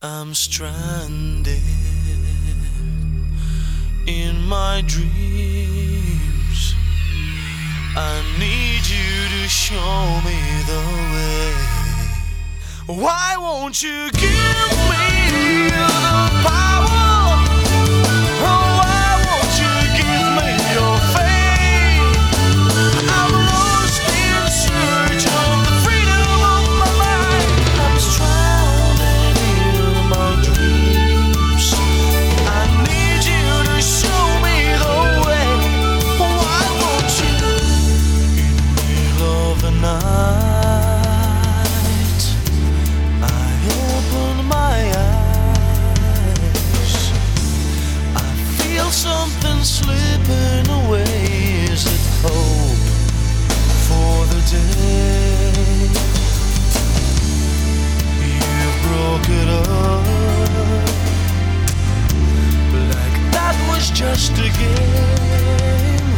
I'm stranded in my dreams. I need you to show me the way. Why won't you give me the power? Oh, why won't you give me your faith? I'm lost in search of the freedom of my mind. I'm stranded in my dreams. I need you to show me the way. Why won't you? In the middle of the night, I open my eyes. I feel something slipping away. Is it hope for the day? You broke it up like that was just a game.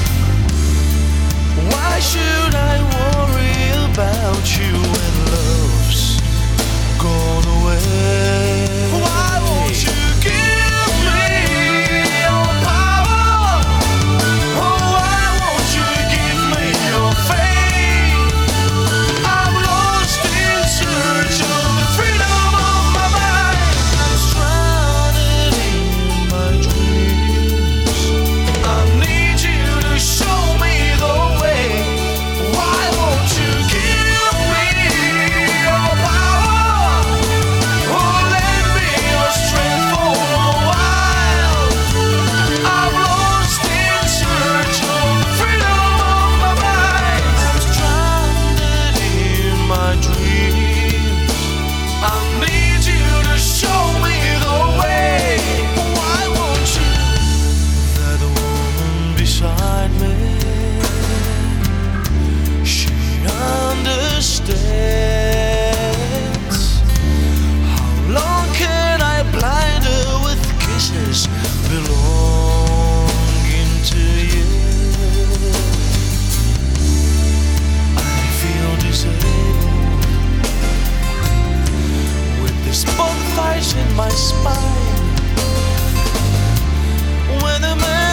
Why should I worry about you when love's gone away? Why won't you give me your power? Oh, why won't you give me your faith? I'm lost in search of the freedom of my mind. I'm stranded in my dreams. I need you to show me the way. Why won't you give me your power? Oh, lend me your strength for a while. I'm lost in search of the freedom of my mind. I'm stranded in my dreams. I need you to show me the way. Why won't you? That woman beside me, she understands. How long can I blind her with kisses belonging to you? I feel disabled with this bonfire in my spine. When the man